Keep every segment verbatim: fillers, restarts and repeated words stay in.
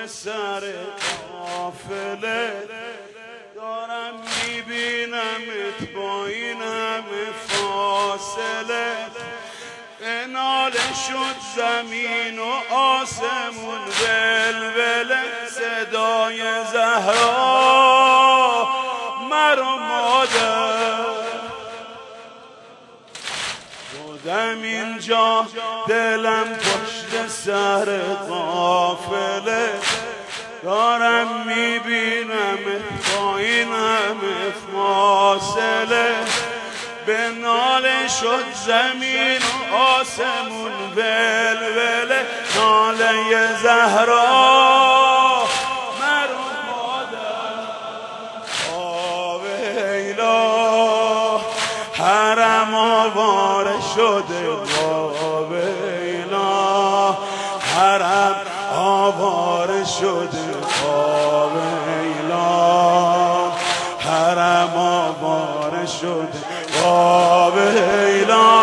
سر قافله دارم میبینمت با این همه فاصله ناله شد زمین و آسمون ولوله صدای زهرا مرا مادر بودم اینجا دلم پشت سر قافله دارم میبینم با این همه فاصله به ناله شد زمین و آسمون ولوله ناله زهرا مرا مادر آویلا حرم آواره شده آویلا حرم آواره شده آویلا حرم آواره شده آویلا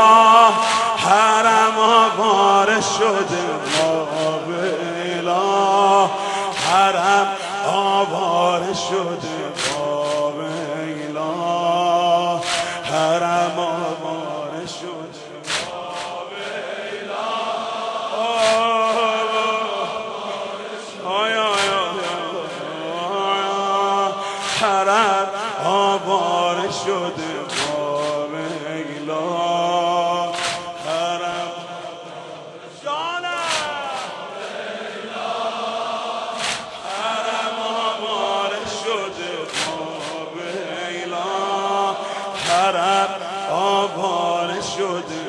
حرم آواره شده آویلا حرم آواره شده آویلا حرم آواره شده آویلا آیا حرم آواره شده حرم آواره شده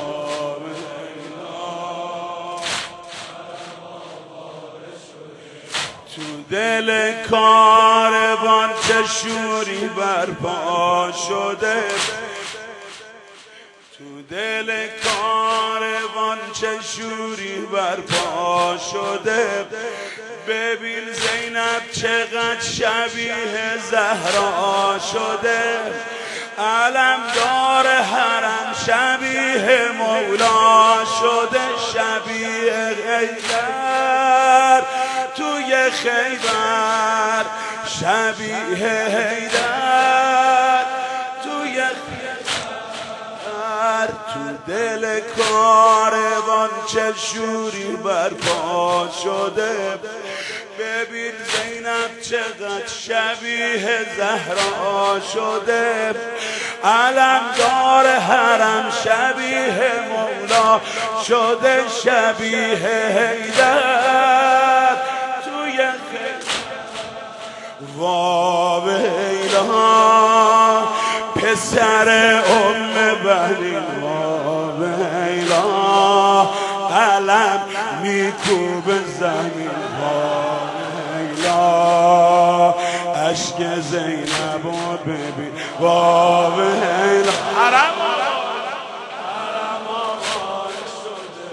تو دل کاروان چه شوری برپا شده تو دل کاروان چه شوری برپا شده ببین زینب چقدر شبیه زهرا شده علمدار حرم شبیه مولا شده شبیه حیدر توی خیبر شبیه حیدر توی خیبر تو دل کاروان چه شوری برپا شده ببین زینب چقدر شبیه زهرا شده علمدار حرم شبیه مولا شده شبیه حیدر توی واویلا پسر ام بنی واویلا قلم میکوب زمین عشق زینب و ببین واویلا حرم حرم آواره شده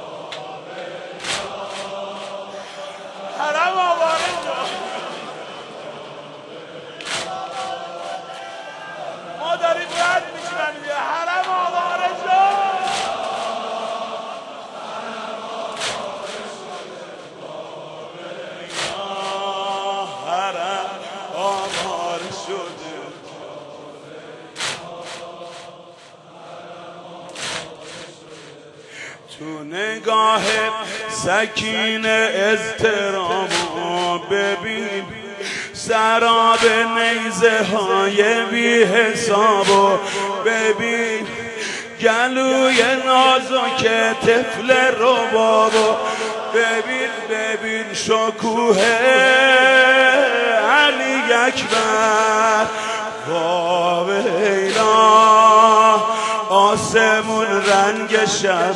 حرم آواره شده ما داریم رد میشنیم حرم آواره شده تو نگاه سکین اضطرامو ببین سراب نیزه های بی حسابو ببین گلوی نازک طفل ربابو ببین ببین شکوه علی اکبر واویلا آسمون رنگ شب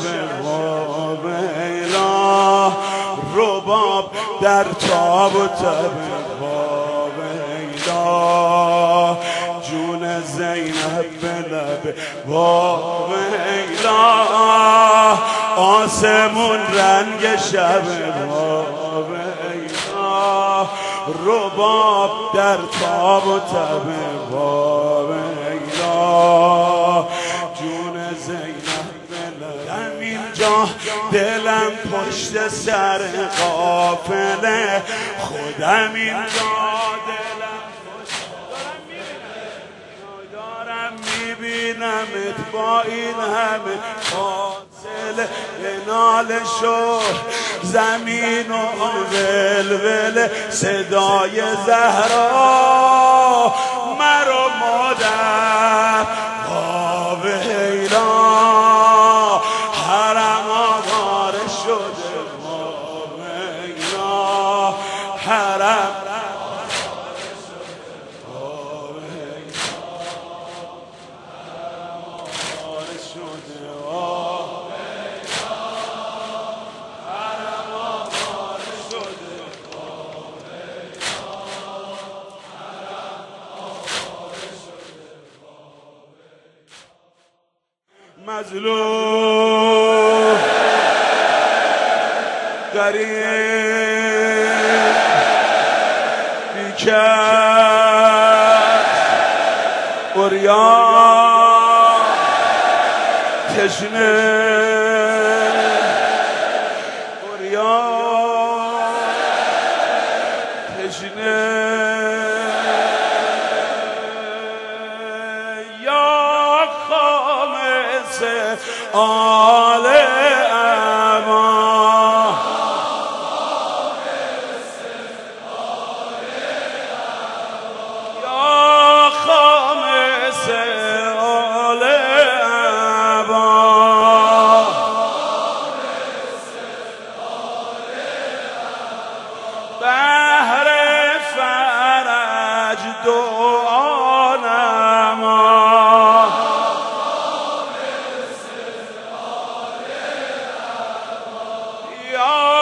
واویلا رباب در تاب و تب واویلا جون زینب به لب واویلا آسمون رنگ شب واویلا رباب در تاب و تب واویلا جون زینب به لب اینجا دلم پشت سر قافله خودم اینجا دلم دارم میبینمت با این همه فاصله ناله شد زمین و ولوله صدای زهرا مرا مادر آب حیران حرم آواره شده آب حیران حرم مظلوم غریب بیکس عریان تشنه عریان تشنه آل امان یا خامس آل امان بهر فرج دعا نما یا